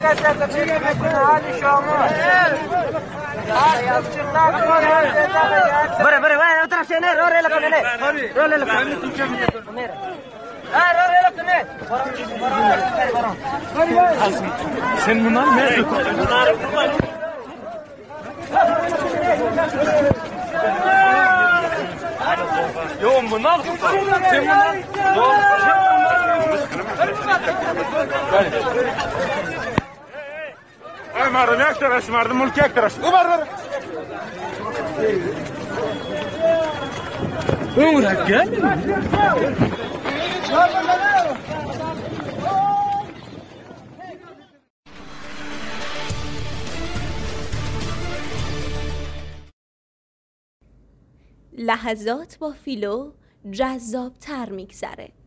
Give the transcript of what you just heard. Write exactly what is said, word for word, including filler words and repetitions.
کسی که فکر میکنه حال شما بره بره وای طرف نه رو ره لکنه نه رو ره لکنه تو چه میکنه ها رو ره لکنه sen bundan mı Yok bundan sen bundan Ay mardum yak taraş mardum mulk yak taraş Ubar var Umrak gel لحظات با فیلو جذاب‌تر می‌گذره.